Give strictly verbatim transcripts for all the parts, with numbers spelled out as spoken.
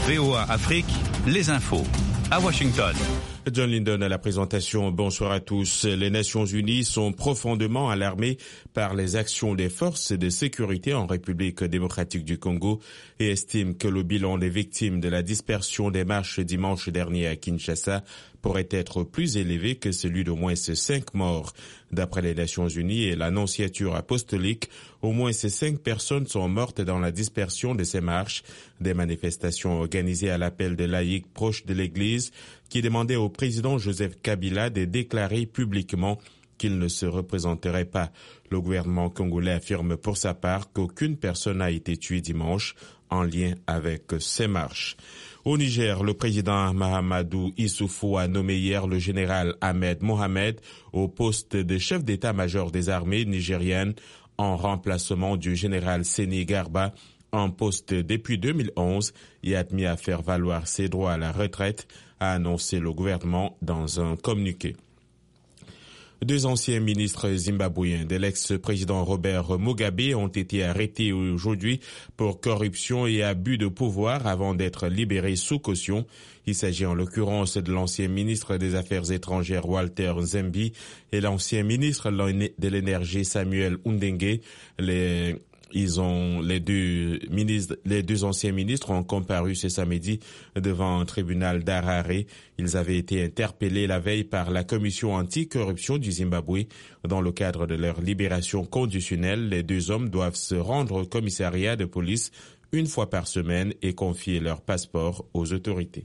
V O A Afrique, les infos. À Washington. John Linden à la présentation. Bonsoir à tous. Les Nations Unies sont profondément alarmées par les actions des forces de sécurité en République démocratique du Congo et estiment que le bilan des victimes de la dispersion des marches dimanche dernier à Kinshasa pourrait être plus élevé que celui d'au moins cinq morts. D'après les Nations Unies et l'Annonciature apostolique, au moins ces cinq personnes sont mortes dans la dispersion de ces marches, des manifestations organisées à l'appel de laïcs proches de l'Église qui demandaient au président Joseph Kabila de déclarer publiquement qu'il ne se représenterait pas. Le gouvernement congolais affirme pour sa part qu'aucune personne n'a été tuée dimanche en lien avec ces marches. Au Niger, le président Mahamadou Issoufou a nommé hier le général Ahmed Mohamed au poste de chef d'état-major des armées nigériennes en remplacement du général Séni Garba, en poste depuis deux mille onze et admis à faire valoir ses droits à la retraite, a annoncé le gouvernement dans un communiqué. Deux anciens ministres zimbabwéens de l'ex-président Robert Mugabe ont été arrêtés aujourd'hui pour corruption et abus de pouvoir avant d'être libérés sous caution. Il s'agit en l'occurrence de l'ancien ministre des Affaires étrangères Walter Nzembi et l'ancien ministre de l'Énergie Samuel Undengue. Les Ils ont, les deux ministres, les deux anciens ministres ont comparu ce samedi devant un tribunal d'Harare. Ils avaient été interpellés la veille par la commission anticorruption du Zimbabwe. Dans le cadre de leur libération conditionnelle, les deux hommes doivent se rendre au commissariat de police une fois par semaine et confier leur passeport aux autorités.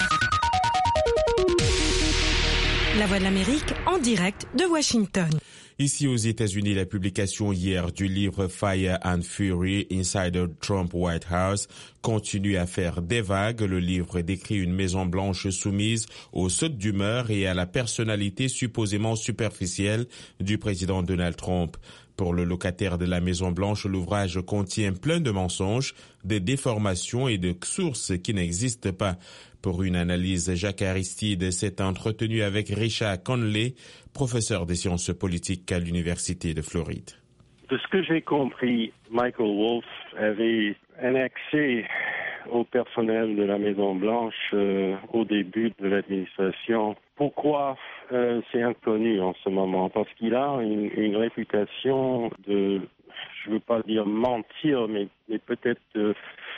La Voix de l'Amérique en direct de Washington. Ici aux États-Unis, la publication hier du livre Fire and Fury, Insider Trump White House, continue à faire des vagues. Le livre décrit une Maison-Blanche soumise aux sautes d'humeur et à la personnalité supposément superficielle du président Donald Trump. Pour le locataire de la Maison-Blanche, l'ouvrage contient plein de mensonges, de déformations et de sources qui n'existent pas. Pour une analyse, Jacques Aristide s'est entretenu avec Richard Conley, professeur des sciences politiques à l'Université de Floride. De ce que j'ai compris, Michael Wolff avait un accès au personnel de la Maison-Blanche euh, au début de l'administration. Pourquoi euh, c'est inconnu en ce moment? Parce qu'il a une, une réputation de, je ne veux pas dire mentir, mais, mais peut-être euh,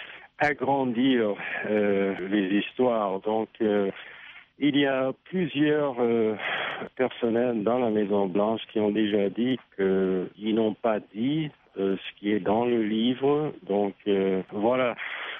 agrandir euh, les histoires. Donc, euh, il y a plusieurs euh, personnels dans la Maison-Blanche qui ont déjà dit qu'ils n'ont pas dit euh, ce qui est dans le livre. Donc, euh, voilà.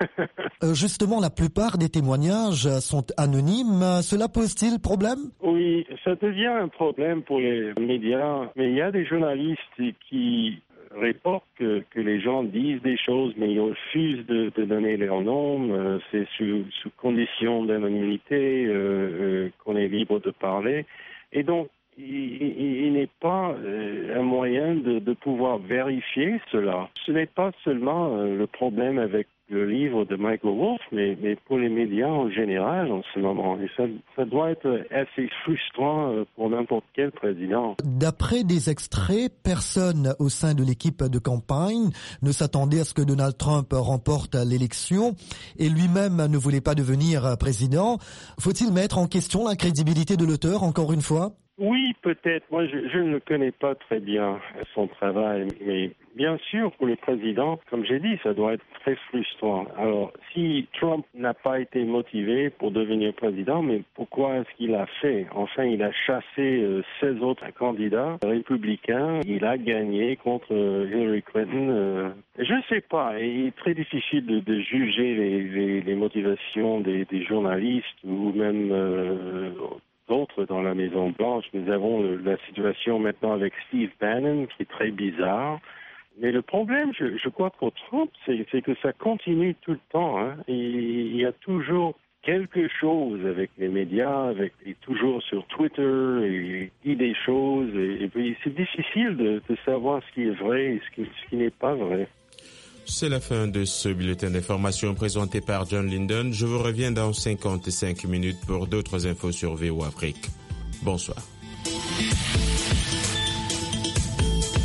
euh, justement, la plupart des témoignages sont anonymes. Cela pose-t-il problème? Oui, ça devient un problème pour les médias. Mais il y a des journalistes qui reportent que, que les gens disent des choses, mais ils refusent de, de donner leur nom. Euh, c'est sous, sous condition d'anonymité euh, euh, qu'on est libre de parler. Et donc, il, il, il n'est pas euh, un moyen de, de pouvoir vérifier cela. Ce n'est pas seulement euh, le problème avec le livre de Michael Wolff, mais, mais pour les médias en général en ce moment. Et ça, ça doit être assez frustrant pour n'importe quel président. D'après des extraits, personne au sein de l'équipe de campagne ne s'attendait à ce que Donald Trump remporte l'élection et lui-même ne voulait pas devenir président. Faut-il mettre en question la crédibilité de l'auteur, encore une fois? Oui, peut-être. Moi, je, je ne connais pas très bien son travail, mais bien sûr, pour le président, comme j'ai dit, ça doit être très frustrant. Alors, si Trump n'a pas été motivé pour devenir président, mais pourquoi est-ce qu'il a fait? Enfin, il a chassé euh, seize autres candidats républicains. Il a gagné contre euh, Hillary Clinton. Euh, je ne sais pas. Il est très difficile de, de juger les, les, les motivations des, des journalistes ou même euh, d'autres dans la Maison-Blanche. Nous avons le, la situation maintenant avec Steve Bannon, qui est très bizarre. Mais le problème, je, je crois, pour Trump, c'est, c'est que ça continue tout le temps. Hein. Et il y a toujours quelque chose avec les médias, avec et toujours sur Twitter, et il dit des choses. Et, et puis c'est difficile de, de savoir ce qui est vrai et ce qui, ce qui n'est pas vrai. C'est la fin de ce bulletin d'information présenté par John Linden. Je vous reviens dans cinquante-cinq minutes pour d'autres infos sur V O A Afrique. Bonsoir.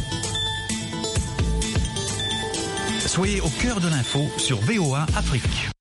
Soyez au cœur de l'info sur V O A Afrique.